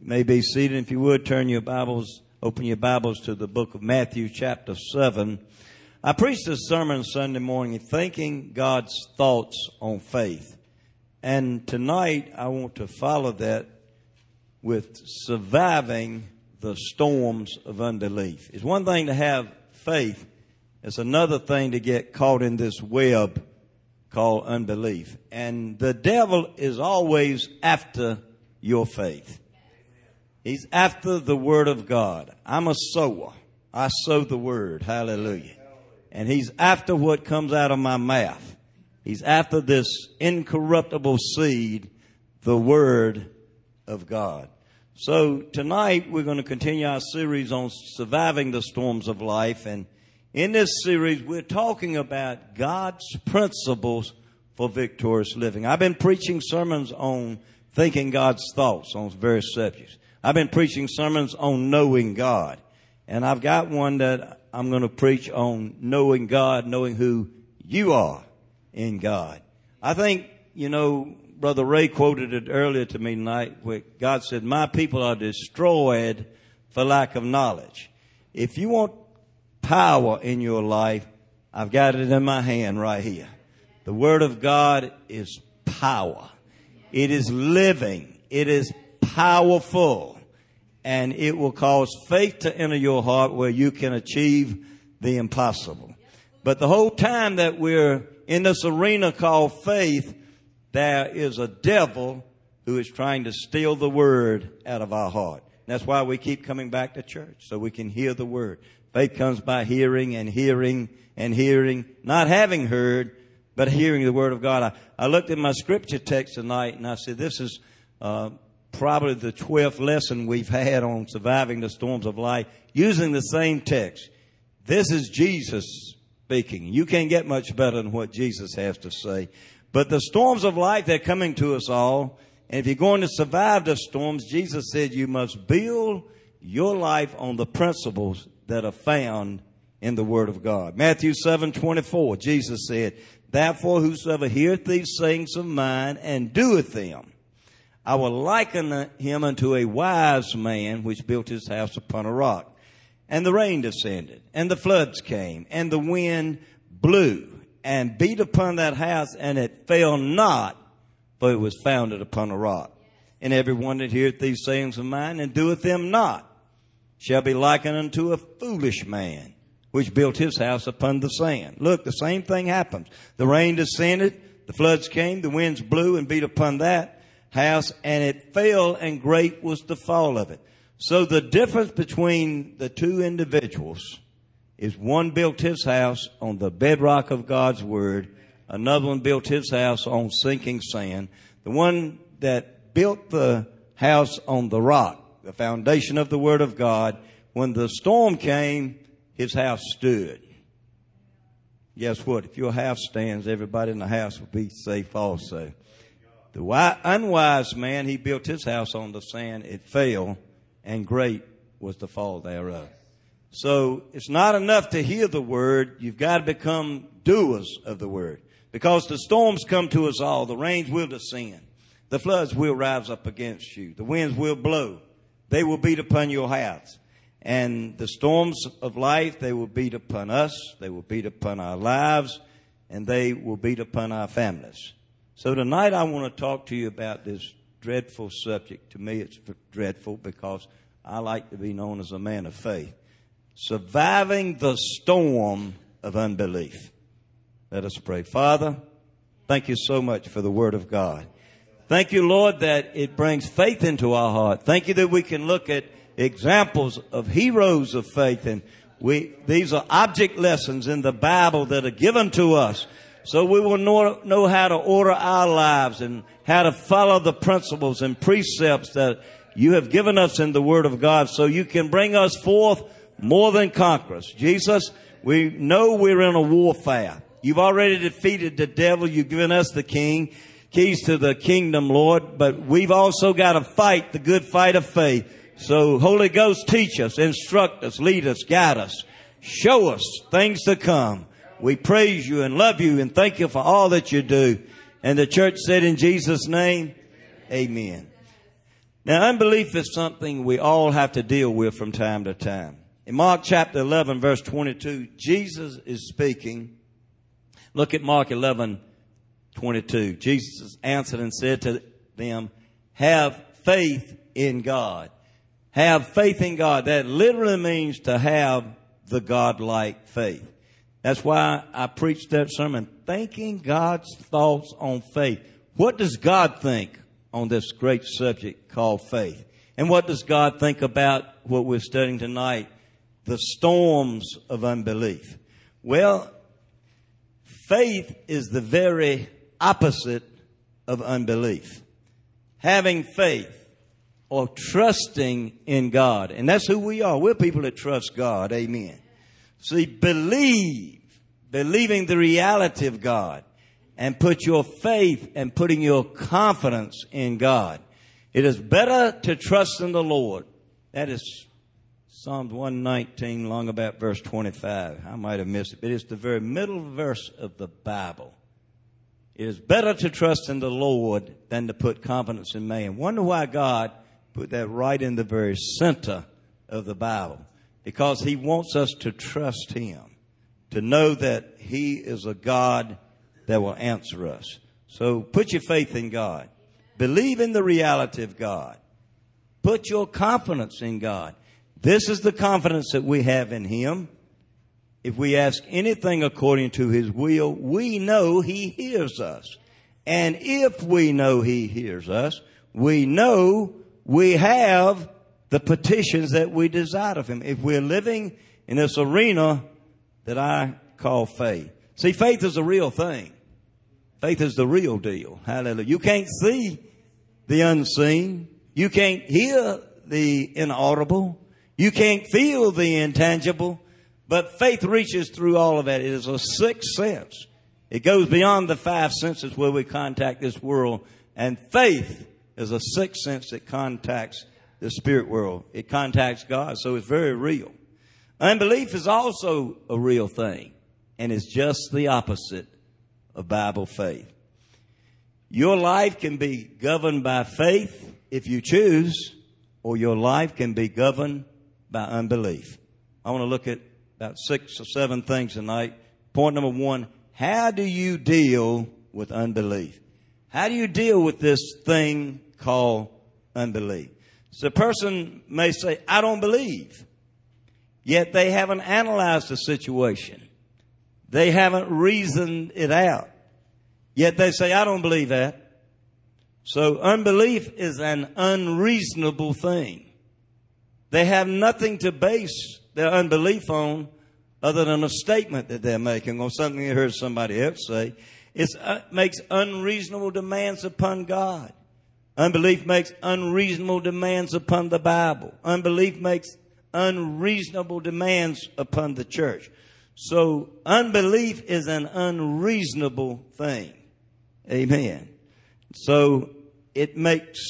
may be seated. If you would, open your Bibles to the book of Matthew chapter 7. I preached this sermon Sunday morning, thinking God's thoughts on faith. And tonight I want to follow that with surviving the storms of unbelief. It's one thing to have faith. It's another thing to get caught in this web called unbelief. And the devil is always after your faith. He's after the Word of God. I'm a sower. I sow the Word. Hallelujah. And he's after what comes out of my mouth. He's after this incorruptible seed, the Word of God. So tonight we're going to continue our series on surviving the storms of life. And in this series we're talking about God's principles for victorious living. I've been preaching sermons on thinking God's thoughts on various subjects. I've been preaching sermons on knowing God. And I've got one that I'm going to preach on knowing God, knowing who you are in God. I think, Brother Ray quoted it earlier to me tonight where God said, "My people are destroyed for lack of knowledge." If you want power in your life, I've got it in my hand right here. The Word of God is power. It is living. It is powerful. And it will cause faith to enter your heart where you can achieve the impossible. But the whole time that we're in this arena called faith, there is a devil who is trying to steal the Word out of our heart. That's why we keep coming back to church, so we can hear the Word. Faith comes by hearing and hearing and hearing, not having heard, but hearing the Word of God. I looked at my scripture text tonight and I said, this is probably the 12th lesson we've had on surviving the storms of life using the same text. This is Jesus speaking. You can't get much better than what Jesus has to say. But the storms of life, they're coming to us all. And if you're going to survive the storms, Jesus said you must build your life on the principles that are found in the Word of God. Matthew 7:24, Jesus said, "Therefore whosoever heareth these sayings of mine and doeth them, I will liken him unto a wise man which built his house upon a rock. And the rain descended, and the floods came, and the wind blew, and beat upon that house, and it fell not, for it was founded upon a rock. And every one that heareth these sayings of mine, and doeth them not, shall be likened unto a foolish man, which built his house upon the sand." Look, the same thing happens. The rain descended, the floods came, the winds blew and beat upon that house, and it fell, and great was the fall of it. So the difference between the two individuals is one built his house on the bedrock of God's Word. Another one built his house on sinking sand. The one that built the house on the rock, the foundation of the Word of God, when the storm came, his house stood. Guess what? If your house stands, everybody in the house will be safe also. The unwise man, he built his house on the sand. It fell, and great was the fall thereof. So it's not enough to hear the Word. You've got to become doers of the Word. Because the storms come to us all. The rains will descend. The floods will rise up against you. The winds will blow. They will beat upon your house. And the storms of life, they will beat upon us. They will beat upon our lives. And they will beat upon our families. So tonight I want to talk to you about this dreadful subject. To me it's dreadful because I like to be known as a man of faith. Surviving the storm of unbelief. Let us pray. Father, thank you so much for the Word of God. Thank you, Lord, that it brings faith into our heart. Thank you that we can look at examples of heroes of faith. And these are object lessons in the Bible that are given to us. So we will know how to order our lives and how to follow the principles and precepts that you have given us in the Word of God so you can bring us forth more than conquerors. Jesus, we know we're in a warfare. You've already defeated the devil. You've given us the keys to the kingdom, Lord. But we've also got to fight the good fight of faith. So Holy Ghost, teach us, instruct us, lead us, guide us. Show us things to come. We praise you and love you and thank you for all that you do. And the church said in Jesus' name, amen. Now, unbelief is something we all have to deal with from time to time. In Mark chapter 11, verse 22, Jesus is speaking. Look at Mark 11:22. Jesus answered and said to them, have faith in God. Have faith in God. That literally means to have the God-like faith. That's why I preached that sermon, thinking God's thoughts on faith. What does God think on this great subject called faith? And what does God think about what we're studying tonight, the storms of unbelief? Well, faith is the very opposite of unbelief. Having faith or trusting in God. And that's who we are. We're people that trust God. Amen. See, believing the reality of God, and put your faith and putting your confidence in God. It is better to trust in the Lord. That is Psalms 119, along about verse 25. I might have missed it, but it's the very middle verse of the Bible. It is better to trust in the Lord than to put confidence in man. Wonder why God put that right in the very center of the Bible. Because He wants us to trust Him, to know that He is a God that will answer us. So put your faith in God. Believe in the reality of God. Put your confidence in God. This is the confidence that we have in Him. If we ask anything according to His will, we know He hears us. And if we know He hears us, we know we have the petitions that we desire of Him. If we're living in this arena that I call faith. See, faith is a real thing. Faith is the real deal. Hallelujah. You can't see the unseen. You can't hear the inaudible. You can't feel the intangible. But faith reaches through all of that. It is a sixth sense. It goes beyond the five senses where we contact this world. And faith is a sixth sense that contacts the spirit world. It contacts God. So it's very real. Unbelief is also a real thing. And it's just the opposite of Bible faith. Your life can be governed by faith if you choose, or your life can be governed by unbelief. I want to look at about 6 or 7 things tonight. Point number 1, how do you deal with unbelief? How do you deal with this thing called unbelief? So a person may say, I don't believe. Yet they haven't analyzed the situation. They haven't reasoned it out. Yet they say, I don't believe that. So unbelief is an unreasonable thing. They have nothing to base their unbelief on other than a statement that they're making or something they heard somebody else say. It makes unreasonable demands upon God. Unbelief makes unreasonable demands upon the Bible. Unbelief makes unreasonable demands upon the church. So unbelief is an unreasonable thing. Amen. So it makes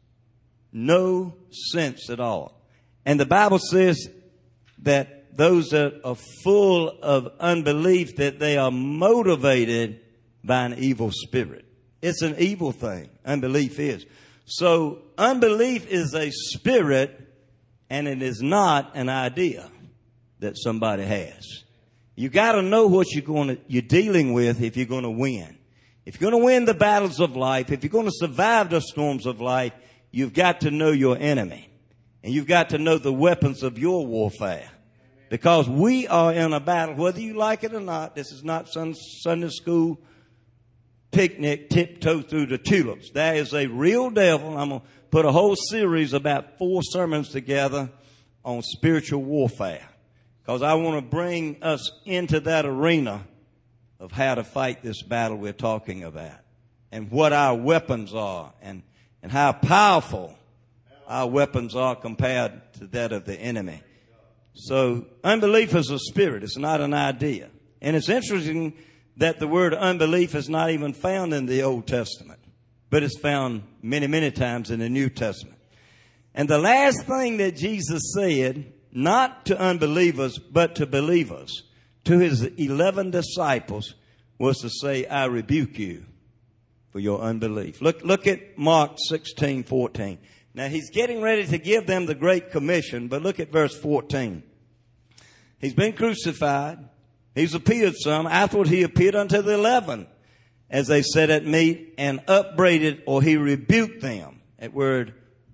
no sense at all. And the Bible says that those that are full of unbelief, that they are motivated by an evil spirit. It's an evil thing. Unbelief is. So unbelief is a spirit, and it is not an idea that somebody has. You got to know what you're dealing with if you're going to win. If you're going to win the battles of life, if you're going to survive the storms of life, you've got to know your enemy. And you've got to know the weapons of your warfare. Because we are in a battle, whether you like it or not. This is not Sunday school picnic, tiptoe through the tulips. There is a real devil. I'm going to put a whole series, about 4 sermons together on spiritual warfare. Because I want to bring us into that arena of how to fight this battle we're talking about. And what our weapons are. And how powerful our weapons are compared to that of the enemy. So unbelief is a spirit. It's not an idea. And it's interesting that the word unbelief is not even found in the Old Testament. But it's found many, many times in the New Testament. And the last thing that Jesus said, not to unbelievers, but to believers, to His 11 disciples, was to say, I rebuke you for your unbelief. Look at Mark 16:14. Now, he's getting ready to give them the Great Commission, but look at verse 14. He's been crucified. He's appeared some. Afterward, he appeared unto the 11 as they sat at meat and upbraided, or he rebuked them. That word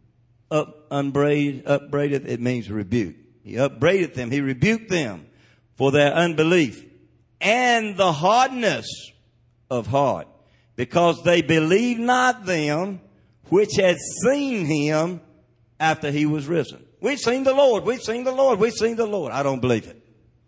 upbraided, it means rebuke. He upbraided them. He rebuked them for their unbelief and the hardness of heart, because they believed not them which had seen him after he was risen. We've seen the Lord. We've seen the Lord. We've seen the Lord. I don't believe it.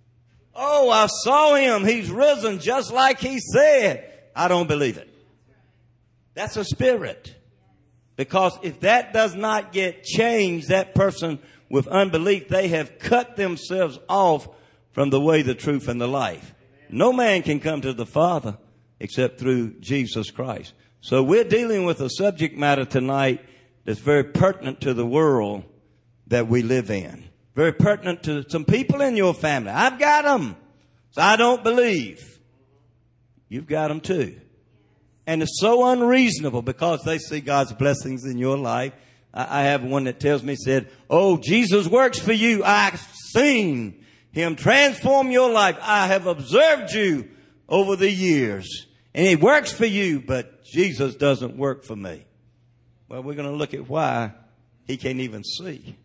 Oh, I saw him. He's risen just like he said. I don't believe it. That's a spirit. Because if that does not get changed, that person with unbelief, they have cut themselves off from the way, the truth, and the life. No man can come to the Father except through Jesus Christ. So we're dealing with a subject matter tonight that's very pertinent to the world that we live in. Very pertinent to some people in your family. I've got them, so I don't believe. You've got them too. And it's so unreasonable because they see God's blessings in your life. I have one that tells me, said, oh, Jesus works for you. I've seen him transform your life. I have observed you over the years. And he works for you, but Jesus doesn't work for me. Well, we're going to look at why he can't even see.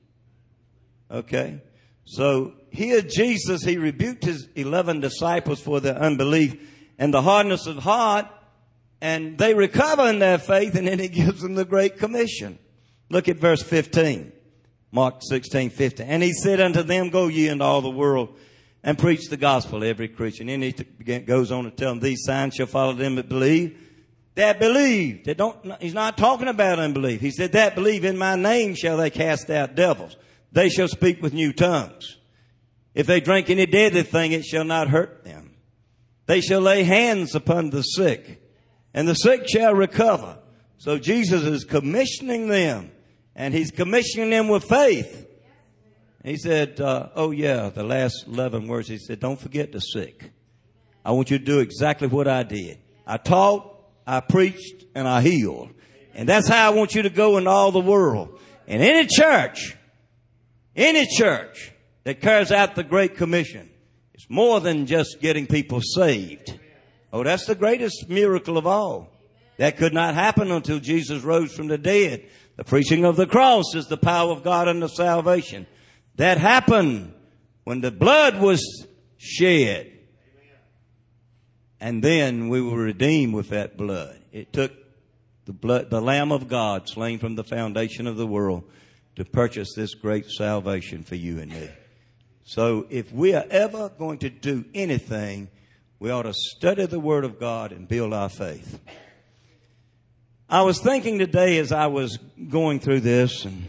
Okay? So here Jesus, he rebuked his 11 disciples for their unbelief and the hardness of heart. And they recover in their faith, and then he gives them the Great Commission. Look at verse 15. Mark 16:15. And he said unto them, go ye into all the world and preach the gospel to every creature. And then he goes on to tell them, these signs shall follow them that believe. That believe. He's not talking about unbelief. He said, that believe in my name shall they cast out devils. They shall speak with new tongues. If they drink any deadly thing, it shall not hurt them. They shall lay hands upon the sick, and the sick shall recover. So Jesus is commissioning them, and he's commissioning them with faith. He said, the last 11 words, he said, don't forget the sick. I want you to do exactly what I did. I taught, I preached, and I healed. And that's how I want you to go into all the world. And any church that carries out the Great Commission, it's more than just getting people saved. Oh, that's the greatest miracle of all. That could not happen until Jesus rose from the dead. The preaching of the cross is the power of God unto salvation. That happened when the blood was shed. And then we were redeemed with that blood. It took the Lamb of God slain from the foundation of the world to purchase this great salvation for you and me. So if we are ever going to do anything, we ought to study the Word of God and build our faith. I was thinking today as I was going through this and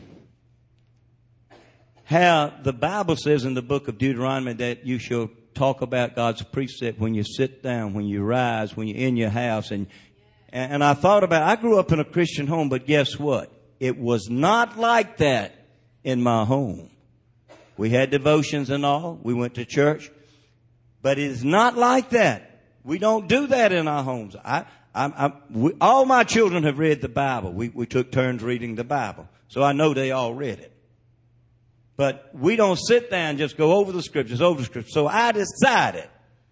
how the Bible says in the book of Deuteronomy that you shall talk about God's precept when you sit down, when you rise, when you're in your house. And I thought about, I grew up in a Christian home, but guess what? It was not like that in my home. We had devotions and all. We went to church. But it is not like that. We don't do that in our homes. All my children have read the Bible. We took turns reading the Bible. So I know they all read it. But we don't sit there and just go over the scriptures. So I decided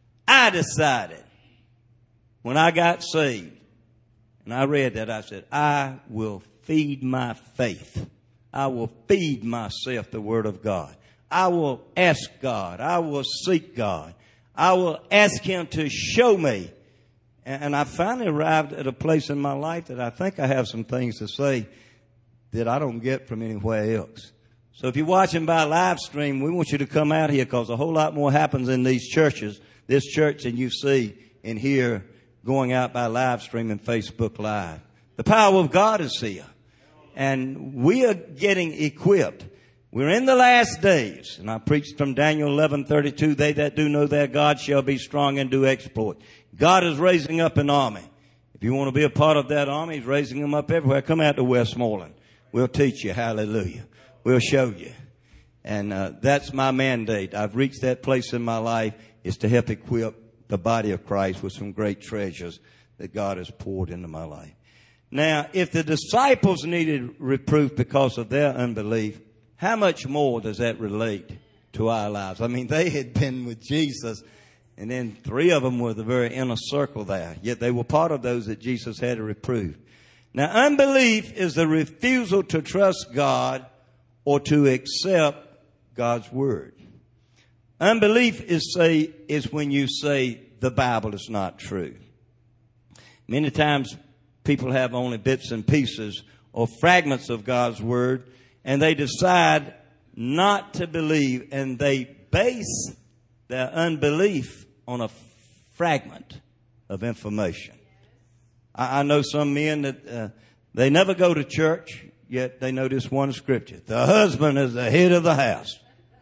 when I got saved and I read that, I said, I will feed my faith. I will feed myself the Word of God. I will ask God. I will seek God. I will ask Him to show me. And I finally arrived at a place in my life that I think I have some things to say that I don't get from anywhere else. So if you're watching by live stream, we want you to come out here because a whole lot more happens in these churches, this church, than you see in here going out by live stream and Facebook Live. The power of God is here. And we are getting equipped. We're in the last days. And I preached from Daniel 11:32, they that do know their God shall be strong and do exploit. God is raising up an army. If you want to be a part of that army, He's raising them up everywhere. Come out to Westmoreland. We'll teach you. Hallelujah. We'll show you. And that's my mandate. I've reached that place in my life, is to help equip the body of Christ with some great treasures that God has poured into my life. Now, if the disciples needed reproof because of their unbelief, how much more does that relate to our lives? I mean, they had been with Jesus, and then 3 of them were the very inner circle there. Yet they were part of those that Jesus had to reprove. Now, unbelief is the refusal to trust God or to accept God's word. Unbelief is when you say the Bible is not true. Many times people have only bits and pieces or fragments of God's word, and they decide not to believe, and they base their unbelief on a fragment of information. I know some men that they never go to church, yet they know this one scripture. The husband is the head of the house.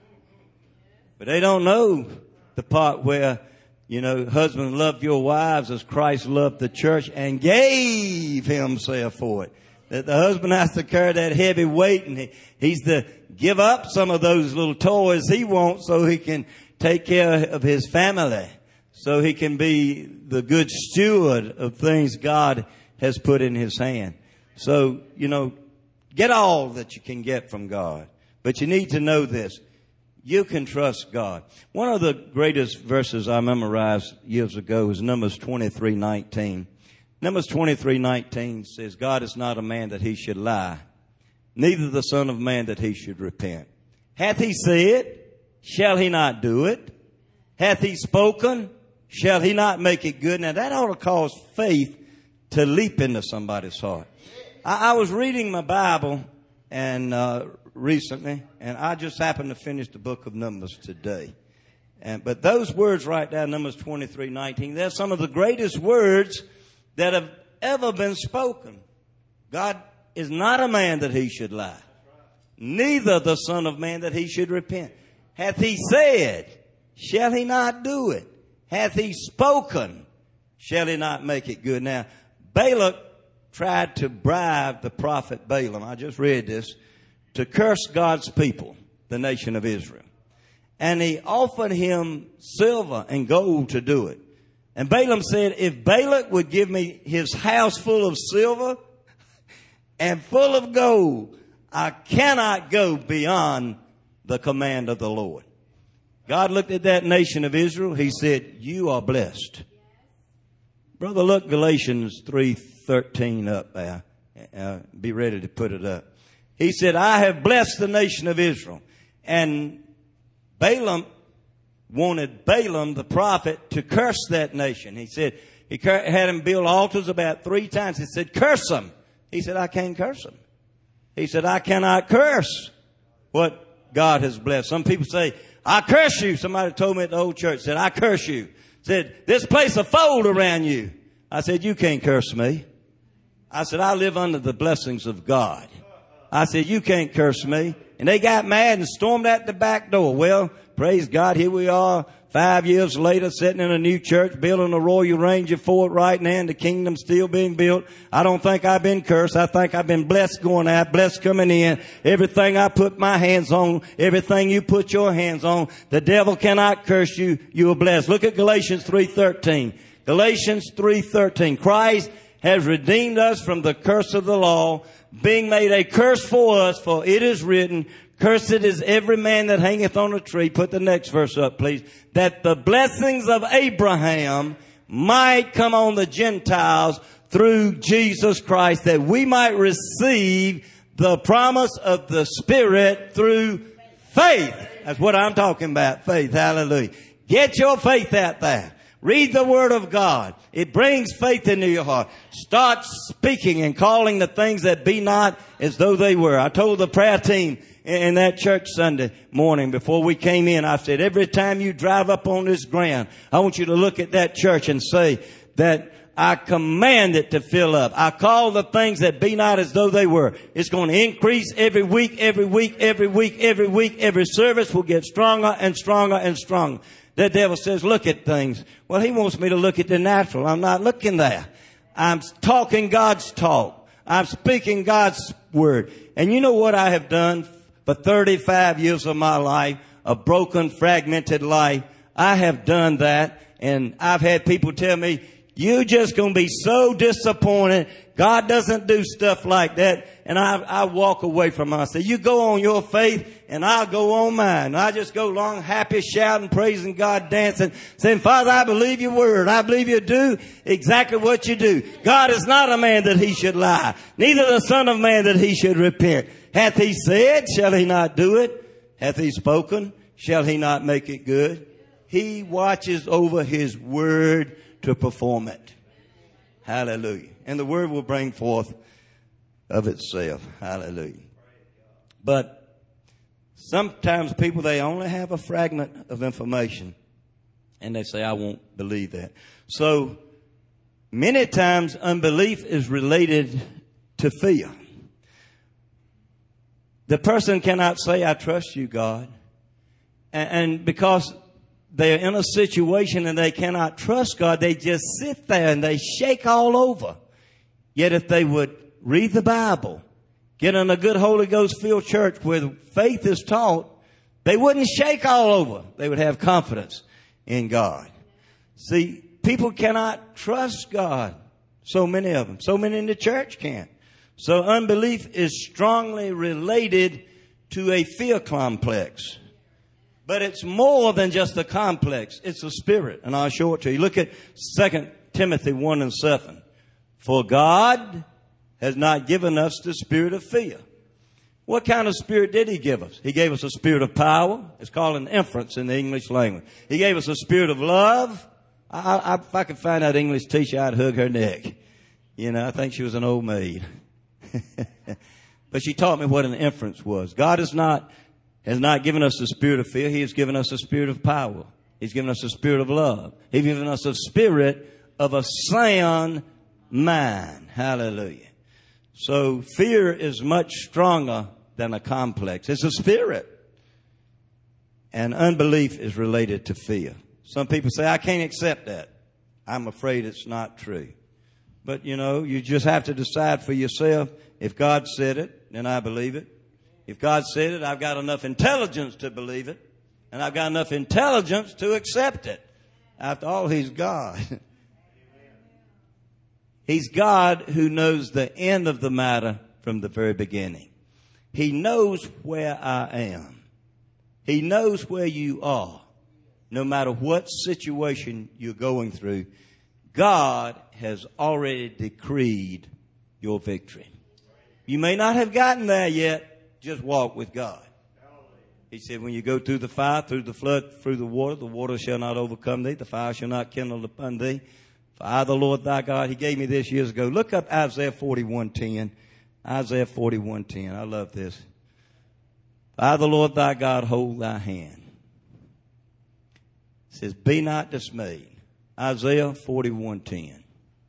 But they don't know the part where, husbands, love your wives as Christ loved the church and gave himself for it. That the husband has to carry that heavy weight, and he's to give up some of those little toys he wants so he can take care of his family, so he can be the good steward of things God has put in his hand. So, get all that you can get from God. But you need to know this. You can trust God. One of the greatest verses I memorized years ago is Numbers 23:19. Numbers 23:19 says, God is not a man that he should lie, neither the son of man that he should repent. Hath he said, shall he not do it? Hath he spoken, shall he not make it good? Now that ought to cause faith to leap into somebody's heart. I was reading my Bible and recently, and I just happened to finish the book of Numbers today. But those words right there, Numbers 23:19, they're some of the greatest words that have ever been spoken. God is not a man that he should lie, neither the son of man that he should repent. Hath he said, shall he not do it? Hath he spoken, shall he not make it good? Now, Balak tried to bribe the prophet Balaam, I just read this, to curse God's people, the nation of Israel. And he offered him silver and gold to do it. And Balaam said, if Balak would give me his house full of silver and full of gold, I cannot go beyond the command of the Lord. God looked at that nation of Israel. He said, you are blessed. Brother, look Galatians 3:13 up there. Be ready to put it up. He said, I have blessed the nation of Israel. And Balaam wanted Balaam, the prophet, to curse that nation. He said, he had him build altars about 3 times. He said, curse them. He said, I can't curse them. He said, I cannot curse what God has blessed. Some people say, I curse you. Somebody told me at the old church, said, I curse you. Said, this place will fold around you. I said, you can't curse me. I said, I live under the blessings of God. I said, you can't curse me. And they got mad and stormed out the back door. Well, praise God, here we are 5 years later, sitting in a new church, building a Royal Ranger Ford right now, and the kingdom's still being built. I don't think I've been cursed. I think I've been blessed going out, blessed coming in. Everything I put my hands on, everything you put your hands on, the devil cannot curse you. You are blessed. Look at Galatians 3:13. Galatians 3:13. Christ has redeemed us from the curse of the law, being made a curse for us, for it is written, cursed is every man that hangeth on a tree. Put the next verse up, please. That the blessings of Abraham might come on the Gentiles through Jesus Christ, that we might receive the promise of the Spirit through faith. That's what I'm talking about, faith. Hallelujah. Get your faith out there. Read the Word of God. It brings faith into your heart. Start speaking and calling the things that be not as though they were. I told the prayer team in that church Sunday morning before we came in, I said, every time you drive up on this ground, I want you to look at that church and say that I command it to fill up. I call the things that be not as though they were. It's going to increase every week, every week, every week, every week. Every service will get stronger and stronger and stronger. The devil says, look at things. Well, he wants me to look at the natural. I'm not looking there. I'm talking God's talk. I'm speaking God's word. And you know what I have done for 35 years of my life, a broken, fragmented life? I have done that. And I've had people tell me, You just going to be so disappointed. God doesn't do stuff like that. And I walk away from him. I say, you go on your faith and I'll go on mine. And I just go along happy, shouting, praising God, dancing, saying, Father, I believe your word. I believe you do exactly what you do. God is not a man that he should lie, neither the son of man that he should repent. Hath he said, shall he not do it? Hath he spoken, shall he not make it good? He watches over his word to perform it. Hallelujah. And the word will bring forth of itself. Hallelujah. But sometimes people, they only have a fragment of information and they say, I won't believe that. So many times unbelief is related to fear. The person cannot say, I trust you, God. And because they're in a situation and they cannot trust God, they just sit there and they shake all over. Yet if they would read the Bible, get in a good Holy Ghost filled church where faith is taught, they wouldn't shake all over. They would have confidence in God. See, people cannot trust God. So many of them. So many in the church can't. So unbelief is strongly related to a fear complex. But it's more than just a complex. It's a spirit. And I'll show it to you. Look at 2 Timothy 1:7. For God has not given us the spirit of fear. What kind of spirit did he give us? He gave us a spirit of power. It's called an inference in the English language. He gave us a spirit of love. If I could find that English teacher, I'd hug her neck. You know, I think she was an old maid. But she taught me what an inference was. God has not given us the spirit of fear. He has given us a spirit of power. He's given us a spirit of love. He's given us a spirit of a sound mind. Hallelujah. So fear is much stronger than a complex. It's a spirit. And unbelief is related to fear. Some people say, I can't accept that. I'm afraid it's not true. But, you know, you just have to decide for yourself. If God said it, then I believe it. If God said it, I've got enough intelligence to believe it. And I've got enough intelligence to accept it. After all, he's God. He's God who knows the end of the matter from the very beginning. He knows where I am. He knows where you are. No matter what situation you're going through, God has already decreed your victory. You may not have gotten there yet. Just walk with God. He said, when you go through the fire, through the flood, through the water shall not overcome thee. The fire shall not kindle upon thee. For I, the Lord thy God, he gave me this years ago. Look up Isaiah 41:10. Isaiah 41:10. I love this. For I, the Lord thy God, hold thy hand. It says, be not dismayed. Isaiah 41:10.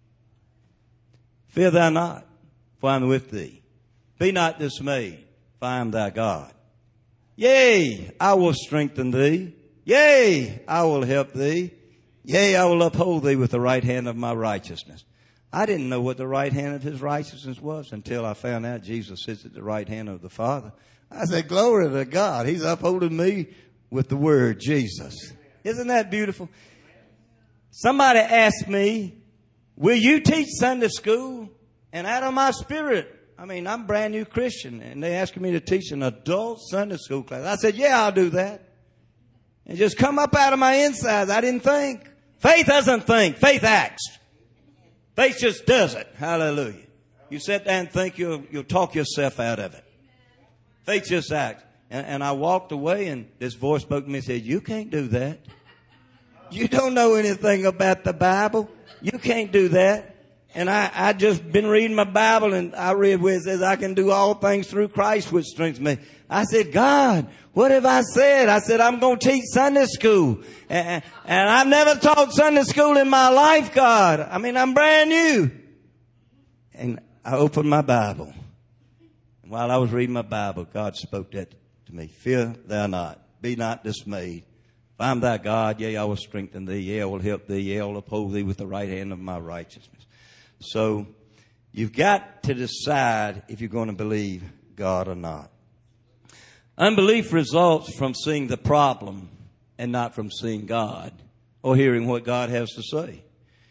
Fear thou not, for I am with thee. Be not dismayed, for I am thy God. Yea, I will strengthen thee. Yea, I will help thee. Yea, I will uphold thee with the right hand of my righteousness. I didn't know what the right hand of his righteousness was until I found out Jesus sits at the right hand of the Father. I said, glory to God. He's upholding me with the word Jesus. Isn't that beautiful? Somebody asked me, will you teach Sunday school? And out of my spirit, I'm a brand new Christian, and they asked me to teach an adult Sunday school class. I said, yeah, I'll do that. And just come up out of my insides. I didn't think. Faith doesn't think. Faith acts. Faith just does it. Hallelujah. You sit there and think, you'll talk yourself out of it. Faith just acts. And I walked away, and this voice spoke to me and said, you can't do that. You don't know anything about the Bible. You can't do that. And I just been reading my Bible, and I read where it says, I can do all things through Christ which strengthens me. I said, God, what have I said? I said, I'm going to teach Sunday school. And I've never taught Sunday school in my life, God. I'm brand new. And I opened my Bible. And while I was reading my Bible, God spoke that to me. Fear thou not. Be not dismayed. If I'm thy God, yea, I will strengthen thee. Yea, I will help thee. Yea, I will uphold thee with the right hand of my righteousness. So you've got to decide if you're going to believe God or not. Unbelief results from seeing the problem and not from seeing God or hearing what God has to say.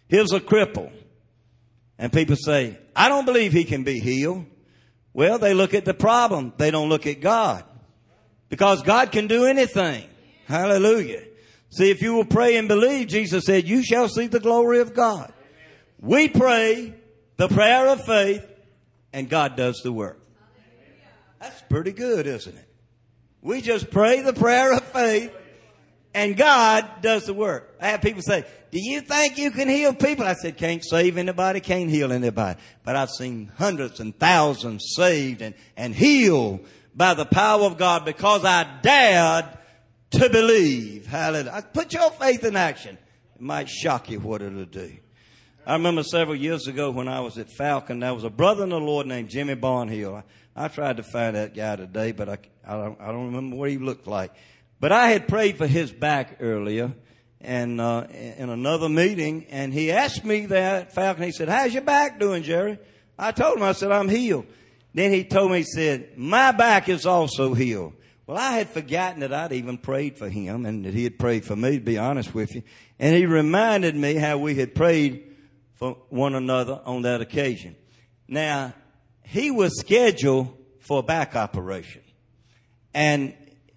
Here's a cripple. And people say, I don't believe he can be healed. Well, they look at the problem. They don't look at God. Because God can do anything. Hallelujah. See, if you will pray and believe, Jesus said, you shall see the glory of God. We pray the prayer of faith, and God does the work. That's pretty good, isn't it? We just pray the prayer of faith, and God does the work. I have people say, do you think you can heal people? I said, can't save anybody, can't heal anybody. But I've seen hundreds and thousands saved and healed by the power of God because I dared to believe. Hallelujah. Put your faith in action. It might shock you what it'll do. I remember several years ago when I was at Falcon, there was a brother in the Lord named Jimmy Barnhill. I tried to find that guy today, but I don't remember what he looked like. But I had prayed for his back earlier and in another meeting, and he asked me there at Falcon, he said, how's your back doing, Jerry? I told him, I said, I'm healed. Then he told me, he said, my back is also healed. Well, I had forgotten that I'd even prayed for him and that he had prayed for me, to be honest with you. And he reminded me how we had prayed for one another on that occasion. Now, he was scheduled for a back operation. And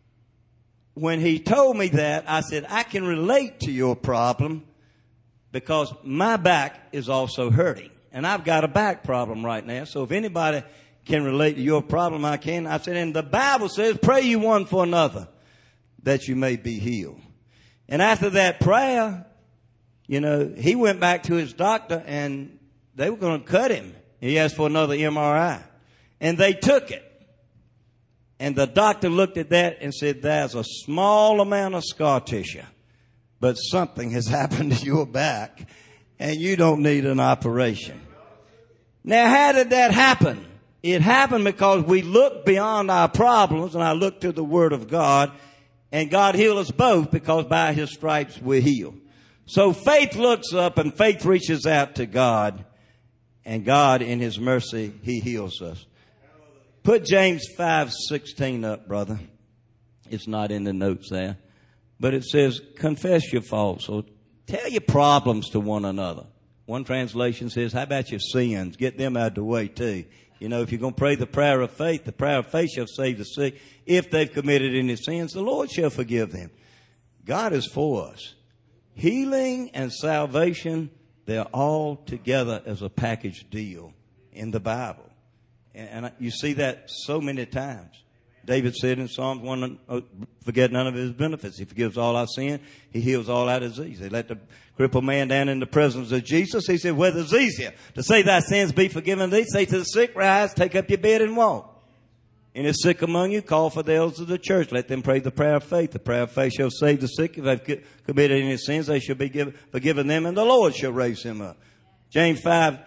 when he told me that, I said, I can relate to your problem because my back is also hurting. And I've got a back problem right now. So if anybody can relate to your problem, I can. I said, and the Bible says, pray you one for another that you may be healed. And after that prayer, he went back to his doctor and they were going to cut him. He asked for another MRI. And they took it. And the doctor looked at that and said, there's a small amount of scar tissue, but something has happened to your back and you don't need an operation. Now, how did that happen? It happened because we looked beyond our problems and I looked to the Word of God, and God healed us both because by His stripes we're healed. So faith looks up and faith reaches out to God, and God in His mercy, He heals us. Put James 5:16 up, brother. It's not in the notes there. But it says, confess your faults. So tell your problems to one another. One translation says, how about your sins? Get them out of the way too. If you're going to pray the prayer of faith shall save the sick. If they've committed any sins, the Lord shall forgive them. God is for us. Healing and salvation, they're all together as a package deal in the Bible. And you see that so many times. David said in Psalms 1, forget none of His benefits. He forgives all our sin. He heals all our disease. They let the crippled man down in the presence of Jesus. He said, whether it's easier to say thy sins be forgiven thee, say to the sick, rise, take up your bed and walk. And if sick among you, call for the elders of the church. Let them pray the prayer of faith. The prayer of faith shall save the sick. If they've committed any sins, they shall be forgiven them, and the Lord shall raise him up. James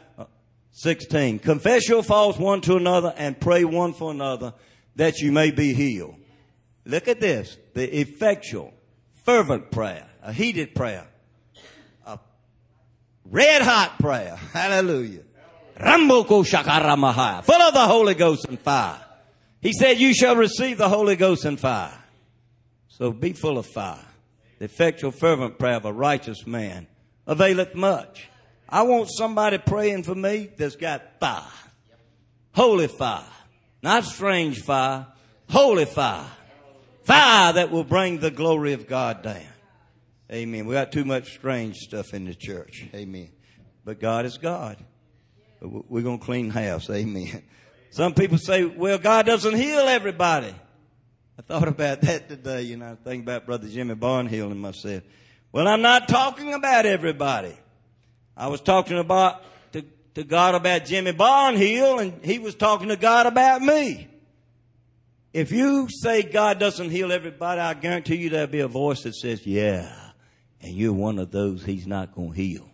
5:16. Confess your faults one to another and pray one for another that you may be healed. Look at this. The effectual, fervent prayer, a heated prayer, a red hot prayer. Hallelujah. Ramboko shakaramahaya. Full of the Holy Ghost and fire. He said, you shall receive the Holy Ghost and fire. So be full of fire. The effectual, fervent prayer of a righteous man availeth much. I want somebody praying for me that's got fire. Holy fire. Not strange fire. Holy fire. Fire that will bring the glory of God down. Amen. We got too much strange stuff in the church. Amen. But God is God. We're going to clean house. Amen. Some people say, well, God doesn't heal everybody. I thought about that today. I think about Brother Jimmy Barnhill and myself. Well, I'm not talking about everybody. I was talking about to God about Jimmy Barnhill, and he was talking to God about me. If you say God doesn't heal everybody, I guarantee you there'll be a voice that says, yeah, and you're one of those He's not going to heal.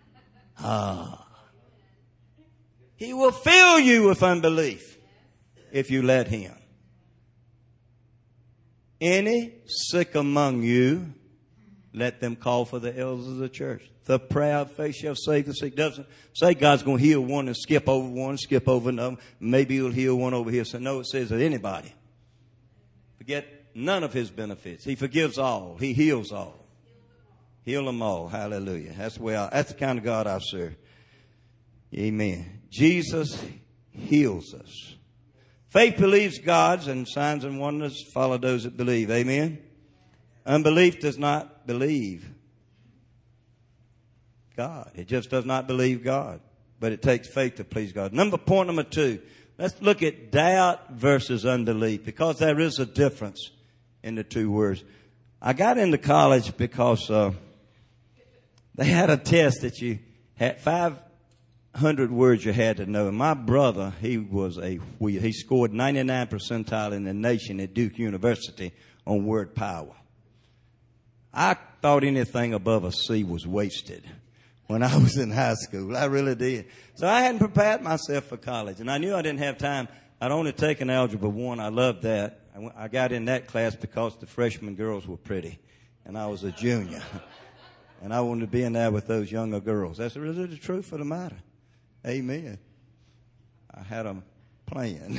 He will fill you with unbelief if you let Him. Any sick among you, let them call for the elders of the church. The prayer of faith shall save the sick. Doesn't say God's going to heal one and skip over another. Maybe He'll heal one over here. So no, it says that anybody. Forget none of His benefits. He forgives all. He heals all. Heal them all. Hallelujah. That's the kind of God I serve. Amen. Jesus heals us. Faith believes God's, and signs and wonders follow those that believe. Amen. Unbelief does not believe God. It just does not believe God. But it takes faith to please God. Point number 2. Let's look at doubt versus unbelief, because there is a difference in the two words. I got into college because they had a test that you had 500 words you had to know. And my brother, he scored 99th percentile in the nation at Duke University on word power. I thought anything above a C was wasted when I was in high school. I really did. So I hadn't prepared myself for college, and I knew I didn't have time. I'd only taken Algebra 1. I loved that. I got in that class because the freshman girls were pretty, and I was a junior. And I wanted to be in there with those younger girls. That's really the truth of the matter. Amen. I had a plan.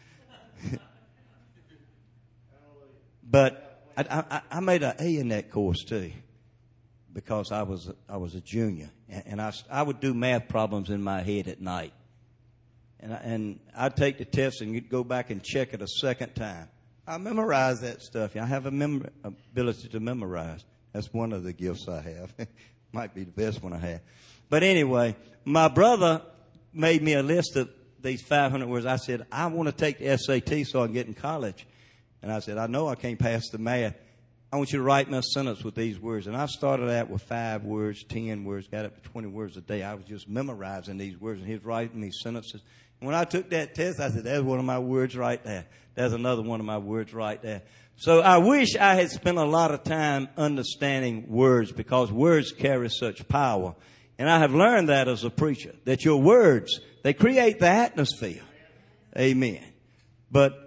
But I made an A in that course too, because I was a junior, and I would do math problems in my head at night, and I'd take the test and you'd go back and check it a second time. I memorized that stuff. I have ability to memorize. That's one of the gifts I have. Might be the best one I have. But anyway, my brother made me a list of these 500 words. I said, I want to take the SAT so I can get in college. And I said, I know I can't pass the math. I want you to write me a sentence with these words. And I started out with 5 words, 10 words, got up to 20 words a day. I was just memorizing these words, and he was writing these sentences. And when I took that test, I said, there's one of my words right there. There's another one of my words right there. So I wish I had spent a lot of time understanding words, because words carry such power. And I have learned that as a preacher, that your words, they create the atmosphere. Amen. But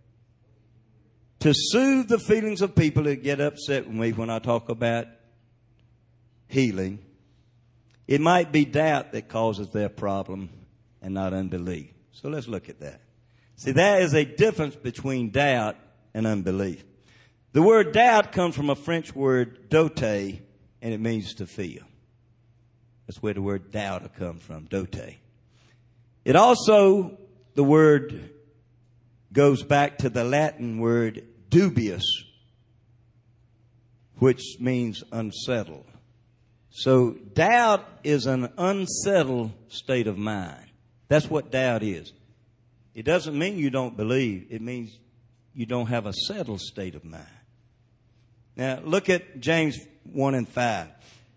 to soothe the feelings of people that get upset with me when I talk about healing, it might be doubt that causes their problem and not unbelief. So let's look at that. See, there is a difference between doubt and unbelief. The word doubt comes from a French word, doute, and it means to feel. That's where the word doubt comes from, doute. It also, the word goes back to the Latin word dubious, which means unsettled. So doubt is an unsettled state of mind. That's what doubt is. It doesn't mean you don't believe. It means you don't have a settled state of mind. Now, look at James 1 and 5.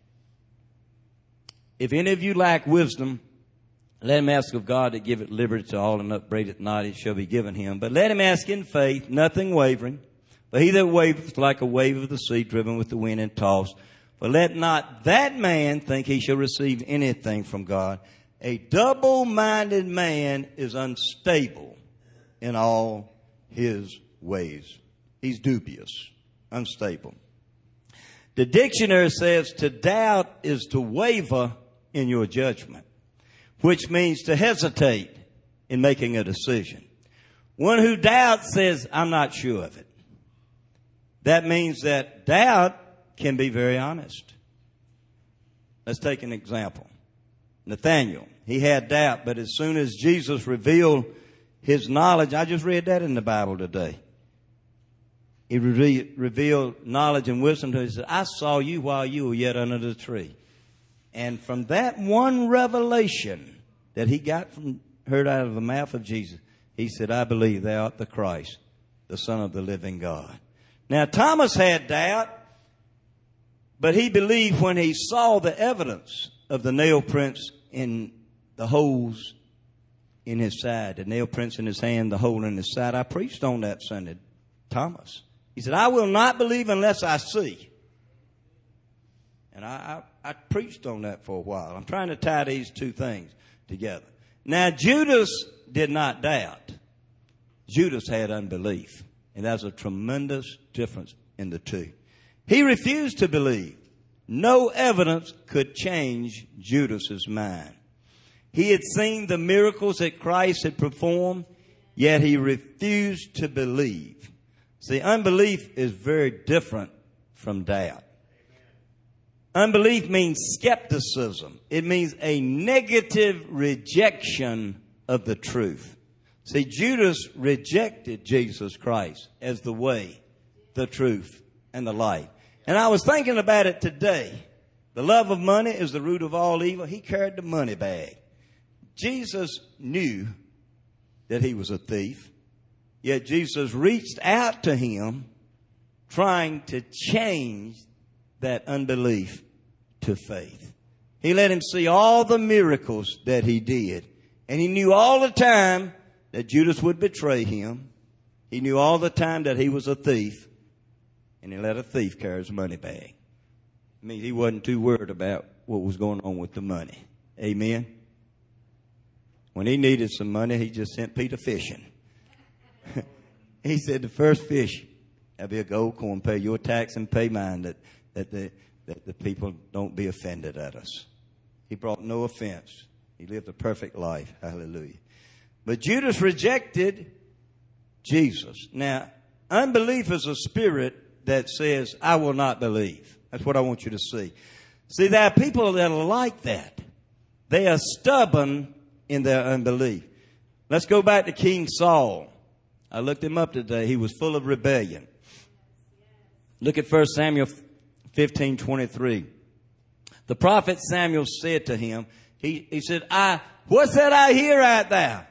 If any of you lack wisdom, let him ask of God to give it liberty to all, and upbraid it not, it shall be given him. But let him ask in faith, nothing wavering. For he that wavereth like a wave of the sea, driven with the wind and tossed. For let not that man think he shall receive anything from God. A double-minded man is unstable in all his ways. He's dubious, unstable. The dictionary says to doubt is to waver in your judgment, which means to hesitate in making a decision. One who doubts says, I'm not sure of it. That means that doubt can be very honest. Let's take an example. Nathaniel, he had doubt, but as soon as Jesus revealed his knowledge, I just read that in the Bible today. He revealed knowledge and wisdom to him. He said, I saw you while you were yet under the tree. And from that one revelation that he heard out of the mouth of Jesus, he said, I believe thou art the Christ, the Son of the living God. Now, Thomas had doubt, but he believed when he saw the evidence of the nail prints in the holes in his side, the nail prints in his hand, the hole in his side. I preached on that Sunday, Thomas. He said, I will not believe unless I see. And I preached on that for a while. I'm trying to tie these two things together. Now, Judas did not doubt. Judas had unbelief. And there's a tremendous difference in the two. He refused to believe. No evidence could change Judas's mind. He had seen the miracles that Christ had performed, yet he refused to believe. See, unbelief is very different from doubt. Unbelief means skepticism. It means a negative rejection of the truth. See, Judas rejected Jesus Christ as the way, the truth, and the life. And I was thinking about it today. The love of money is the root of all evil. He carried the money bag. Jesus knew that he was a thief, yet Jesus reached out to him trying to change that unbelief to faith. He let him see all the miracles that he did. And he knew all the time that Judas would betray him. He knew all the time that he was a thief. And he let a thief carry his money bag. I mean, he wasn't too worried about what was going on with the money. Amen. When he needed some money, he just sent Peter fishing. He said, the first fish, that'll be a gold coin. Pay your tax and pay mine, that the people don't be offended at us. He brought no offense. He lived a perfect life. Hallelujah. But Judas rejected Jesus. Now, unbelief is a spirit that says, I will not believe. That's what I want you to see. See, there are people that are like that. They are stubborn in their unbelief. Let's go back to King Saul. I looked him up today. He was full of rebellion. Look at 1 Samuel 15:23. The prophet Samuel said to him, he said, what's that I hear out there?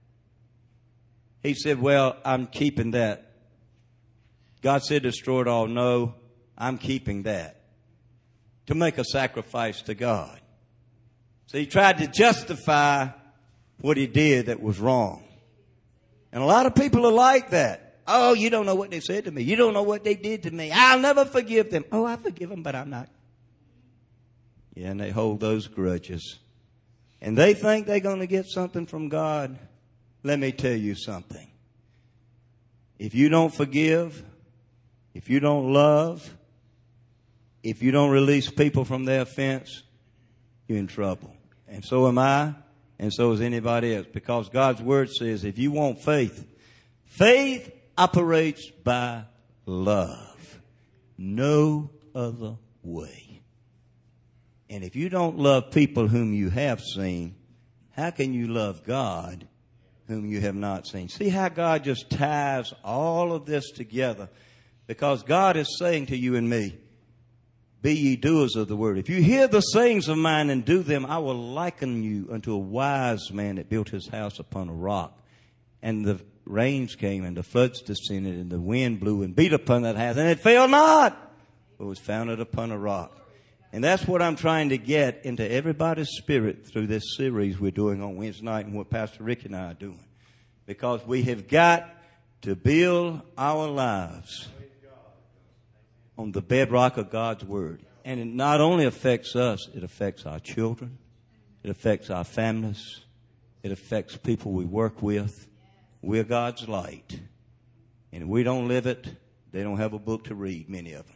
He said, well, I'm keeping that. God said, destroy it all. No, I'm keeping that to make a sacrifice to God. So he tried to justify what he did that was wrong. And a lot of people are like that. Oh, you don't know what they said to me. You don't know what they did to me. I'll never forgive them. Oh, I forgive them, but I'm not. Yeah, and they hold those grudges. And they think they're going to get something from God. Let me tell you something. If you don't forgive, if you don't love, if you don't release people from their offense, you're in trouble. And so am I, and so is anybody else. Because God's word says if you want faith, faith operates by love. No other way. And if you don't love people whom you have seen, how can you love God whom you have not seen? See how God just ties all of this together. Because God is saying to you and me, be ye doers of the word. If you hear the sayings of mine and do them, I will liken you unto a wise man that built his house upon a rock. And the rains came and the floods descended and the wind blew and beat upon that house. And it fell not, but was founded upon a rock. And that's what I'm trying to get into everybody's spirit through this series we're doing on Wednesday night and what Pastor Rick and I are doing. Because we have got to build our lives on the bedrock of God's word. And it not only affects us, it affects our children. It affects our families. It affects people we work with. We're God's light. And if we don't live it, they don't have a book to read, many of them.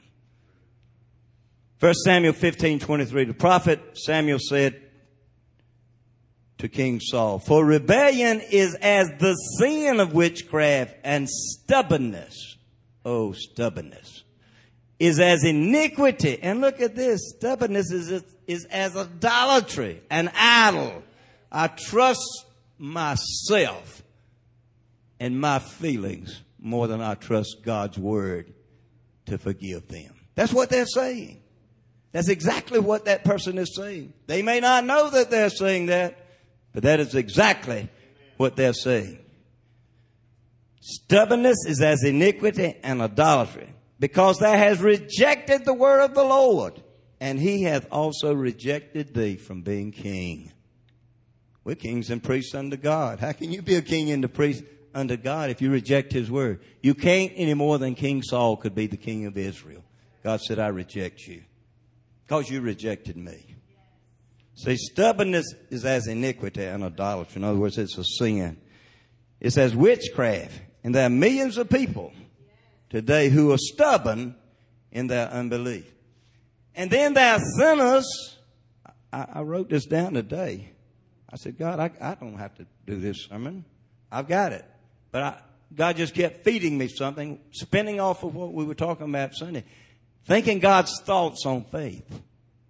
1 Samuel 15:23, the prophet Samuel said to King Saul, for rebellion is as the sin of witchcraft, and stubbornness, oh, stubbornness, is as iniquity. And look at this, stubbornness is as idolatry, an idol. I trust myself and my feelings more than I trust God's word to forgive them. That's what they're saying. That's exactly what that person is saying. They may not know that they're saying that, but that is exactly what they're saying. Stubbornness is as iniquity and idolatry, because thou hast rejected the word of the Lord, and he hath also rejected thee from being king. We're kings and priests unto God. How can you be a king and a priest unto God if you reject his word? You can't any more than King Saul could be the king of Israel. God said, I reject you because you rejected me. See, stubbornness is as iniquity and idolatry. In other words, it's a sin. It's as witchcraft. And there are millions of people today who are stubborn in their unbelief. And then there are sinners. I wrote this down today. I said, God, I don't have to do this sermon. I've got it. But God just kept feeding me something, spinning off of what we were talking about Sunday. Thinking God's thoughts on faith.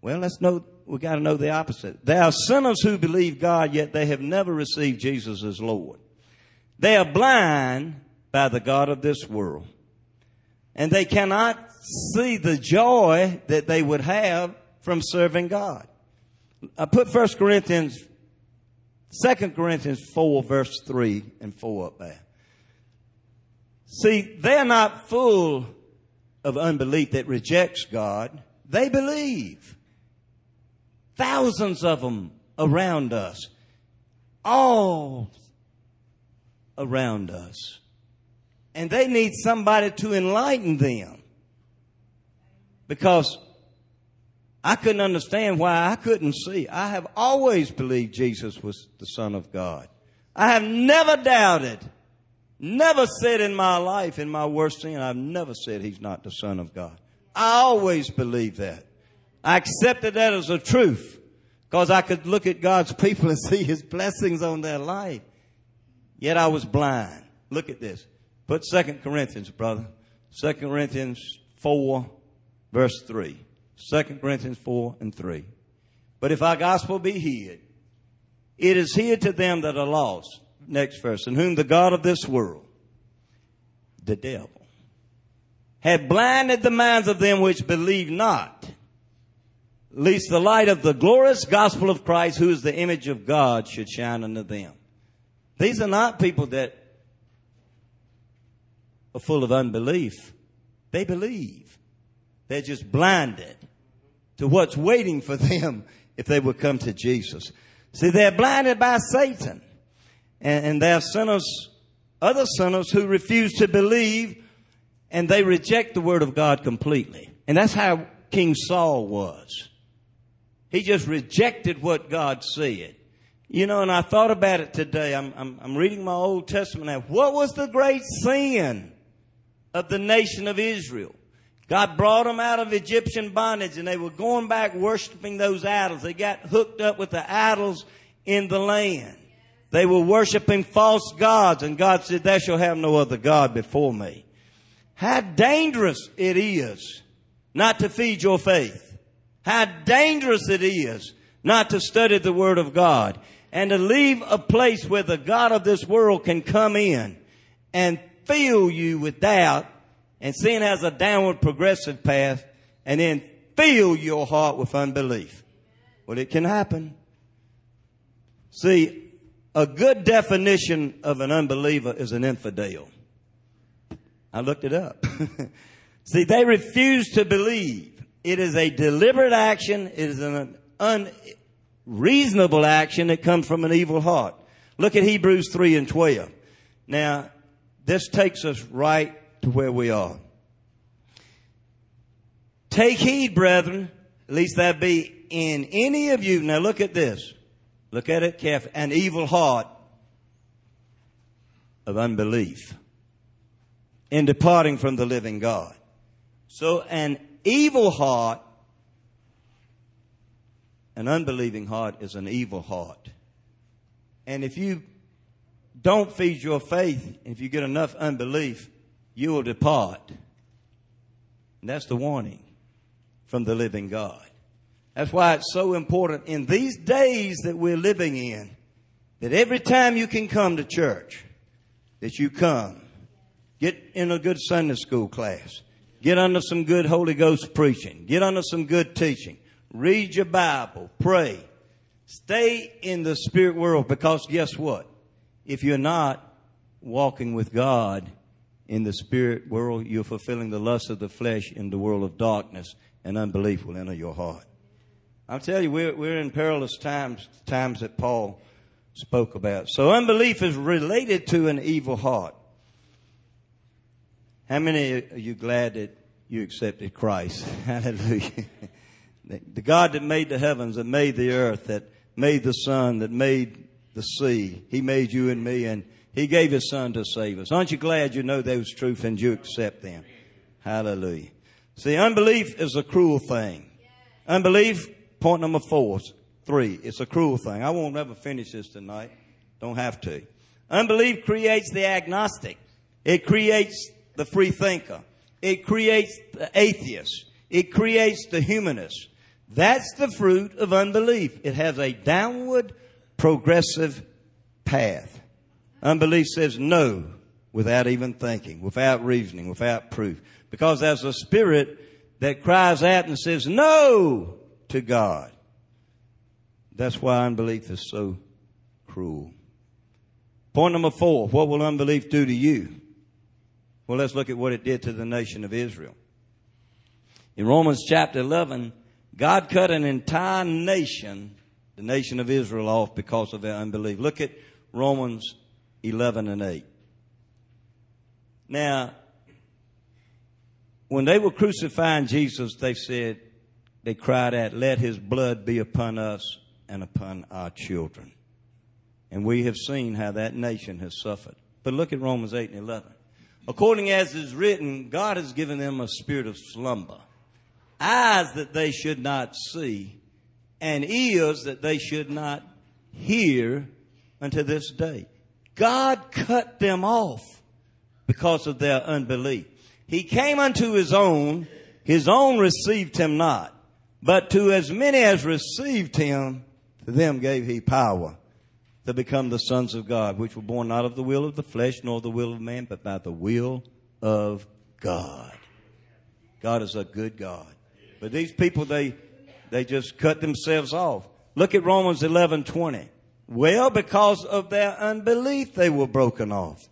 Well, we got to know the opposite. There are sinners who believe God, yet they have never received Jesus as Lord. They are blind by the God of this world. And they cannot see the joy that they would have from serving God. I put 2 Corinthians 4, verse 3 and 4 up there. See, they're not full of unbelief that rejects God. They believe. Thousands of them around us. All around us. And they need somebody to enlighten them. Because I couldn't understand why I couldn't see. I have always believed Jesus was the Son of God. I have never doubted, never said in my life, in my worst sin, I've never said he's not the Son of God. I always believed that. I accepted that as a truth because I could look at God's people and see his blessings on their life. Yet I was blind. Look at this. Put 2 Corinthians, brother. 2 Corinthians 4, verse 3. 2 Corinthians 4 and 3. But if our gospel be hid, it is hid to them that are lost. Next verse. In whom the God of this world, the devil, had blinded the minds of them which believe not, lest the light of the glorious gospel of Christ, who is the image of God, should shine unto them. These are not people that are full of unbelief. They believe. They're just blinded to what's waiting for them if they would come to Jesus. See, they're blinded by Satan. And there are sinners, other sinners who refuse to believe, and they reject the word of God completely. And that's how King Saul was. He just rejected what God said. You know, and I thought about it today. I'm reading my Old Testament now. What was the great sin of the nation of Israel? God brought them out of Egyptian bondage, and they were going back worshiping those idols. They got hooked up with the idols in the land. They were worshiping false gods, and God said, "Thou shalt have no other God before me." How dangerous it is not to feed your faith. How dangerous it is not to study the Word of God and to leave a place where the God of this world can come in and fill you with doubt, and sin has a downward progressive path, and then fill your heart with unbelief. Well, it can happen. See, a good definition of an unbeliever is an infidel. I looked it up. See, they refuse to believe. It is a deliberate action. It is an unreasonable action that comes from an evil heart. Look at Hebrews 3 and 12. Now, this takes us right to where we are. Take heed, brethren, lest there be in any of you. Now look at this. Look at it carefully. An evil heart of unbelief in departing from the living God. So an evil heart, an unbelieving heart is an evil heart. And if you don't feed your faith, if you get enough unbelief, you will depart. And that's the warning from the living God. That's why it's so important in these days that we're living in, that every time you can come to church, that you come. Get in a good Sunday school class. Get under some good Holy Ghost preaching. Get under some good teaching. Read your Bible. Pray. Stay in the spirit world, because guess what? If you're not walking with God in the spirit world, you're fulfilling the lust of the flesh in the world of darkness, and unbelief will enter your heart. I'll tell you, we're in perilous times that Paul spoke about. So unbelief is related to an evil heart. How many are you glad that you accepted Christ? Hallelujah. The God that made the heavens, that made the earth, that made the sun, that made the sea. He made you and me, and He gave His Son to save us. Aren't you glad you know those truths and you accept them? Hallelujah. See, unbelief is a cruel thing. Unbelief, point number 3, it's a cruel thing. I won't ever finish this tonight. Don't have to. Unbelief creates the agnostic. It creates the free thinker. It creates the atheist. It creates the humanist. That's the fruit of unbelief. It has a downward progressive path. Unbelief says no without even thinking, without reasoning, without proof. Because there's a spirit that cries out and says no to God. That's why unbelief is so cruel. Point number 4, what will unbelief do to you? Well, let's look at what it did to the nation of Israel. In Romans chapter 11, God cut an entire nation, the nation of Israel, off because of their unbelief. Look at Romans 11 and 8. Now, when they were crucifying Jesus, they cried out, let his blood be upon us and upon our children. And we have seen how that nation has suffered. But look at Romans 8 and 11. According as is written, God has given them a spirit of slumber, eyes that they should not see, and ears that they should not hear unto this day. God cut them off because of their unbelief. He came unto his own received him not. But to as many as received him, to them gave he power to become the sons of God, which were born not of the will of the flesh, nor the will of man, but by the will of God. God is a good God. But these people, they just cut themselves off. Look at Romans 11:20. Well, because of their unbelief, they were broken off.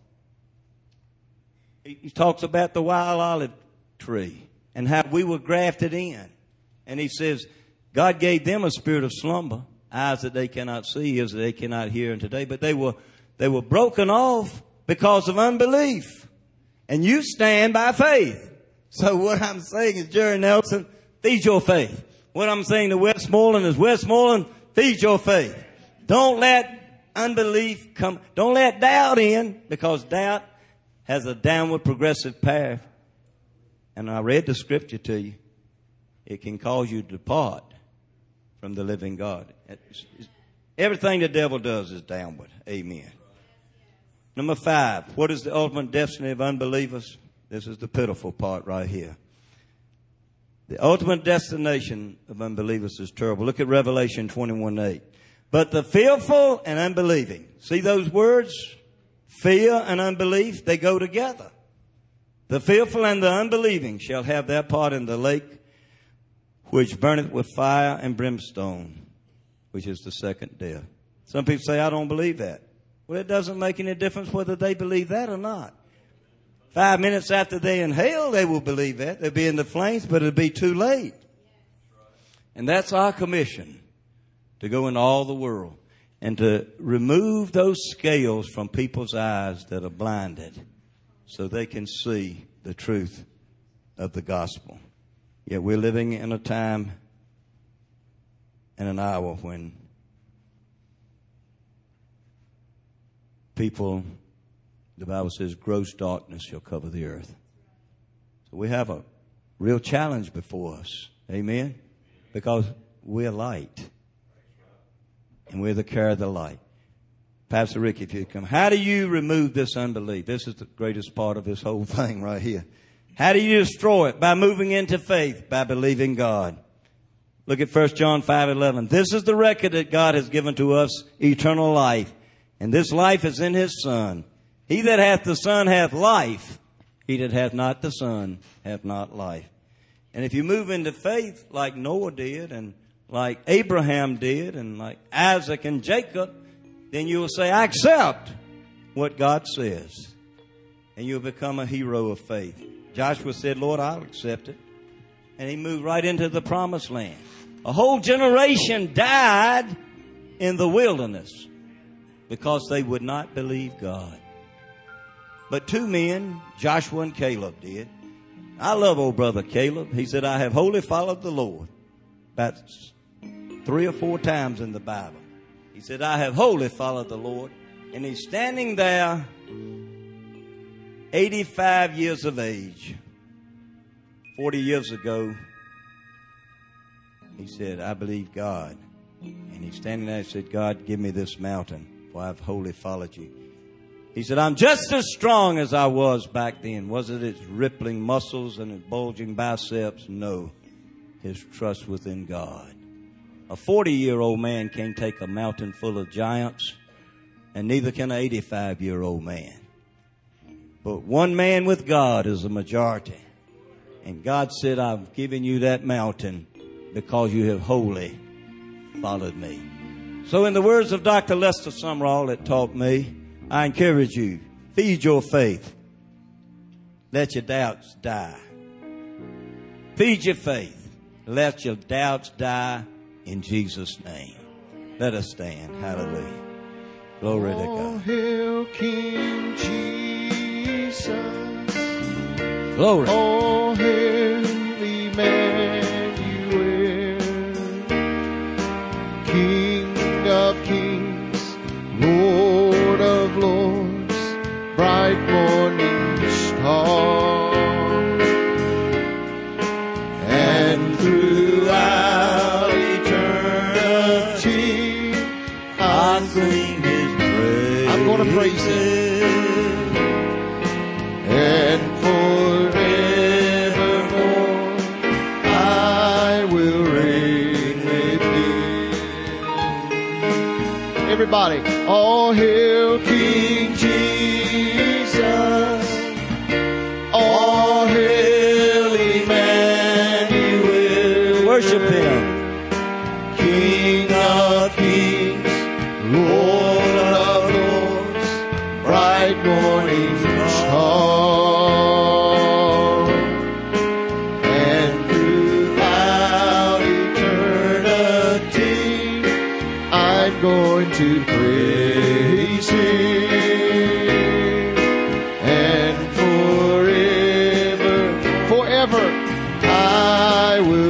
He talks about the wild olive tree and how we were grafted in. And he says, God gave them a spirit of slumber, eyes that they cannot see, ears that they cannot hear today. But they were broken off because of unbelief. And you stand by faith. So what I'm saying is, Jerry Nelson, feed your faith. What I'm saying to Westmoreland is, Westmoreland, feed your faith. Don't let unbelief come. Don't let doubt in, because doubt has a downward progressive path. And I read the scripture to you. It can cause you to depart from the living God. Everything the devil does is downward. Amen. Number 5, what is the ultimate destiny of unbelievers? This is the pitiful part right here. The ultimate destination of unbelievers is terrible. Look at Revelation 21:8. But the fearful and unbelieving. See those words? Fear and unbelief, they go together. The fearful and the unbelieving shall have their part in the lake which burneth with fire and brimstone, which is the second death. Some people say, I don't believe that. Well, it doesn't make any difference whether they believe that or not. 5 minutes after they in hell, they will believe that. They'll be in the flames, but it'll be too late. And that's our commission, to go into all the world and to remove those scales from people's eyes that are blinded so they can see the truth of the gospel. Yet we're living in a time and an hour when people, the Bible says, gross darkness shall cover the earth. So we have a real challenge before us. Amen? Because we're light. And we're the carrier of the light. Pastor Rick, if you come, how do you remove this unbelief? This is the greatest part of this whole thing right here. How do you destroy it? By moving into faith, by believing God. Look at 1 John 5:11. This is the record that God has given to us, eternal life. And this life is in his Son. He that hath the Son hath life. He that hath not the Son hath not life. And if you move into faith like Noah did, and like Abraham did, and like Isaac and Jacob, then you will say, I accept what God says. And you'll become a hero of faith. Joshua said, Lord, I'll accept it. And he moved right into the promised land. A whole generation died in the wilderness because they would not believe God. But 2 men, Joshua and Caleb, did. I love old brother Caleb. He said, I have wholly followed the Lord. About 3 or 4 times in the Bible. He said, I have wholly followed the Lord. And he's standing there, 85 years of age. 40 years ago, he said, I believe God. And he's standing there and said, God, give me this mountain, for I've wholly followed you. He said, I'm just as strong as I was back then. Was it its rippling muscles and its bulging biceps? No. his trust within God. A 40-year-old man can't take a mountain full of giants, and neither can an 85-year-old man. But one man with God is a majority. And God said, I've given you that mountain because you have wholly followed me. So in the words of Dr. Lester Sumrall that taught me, I encourage you, feed your faith. Let your doubts die. Feed your faith. Let your doubts die in Jesus' name. Let us stand. Hallelujah. Glory to God. Oh, hail King Jesus. Glory. Oh, hail Emmanuel. King of kings, Lord of lords, bright morning star. And throughout eternity, I'll sing his praise. I'm going to praise him. And forevermore, I will reign with thee. Everybody, all hail King Jesus. All hail Emmanuel. Worship him. King of kings, Lord of lords, bright morning star. And throughout eternity, I'm going to praise him. And forever, forever, I will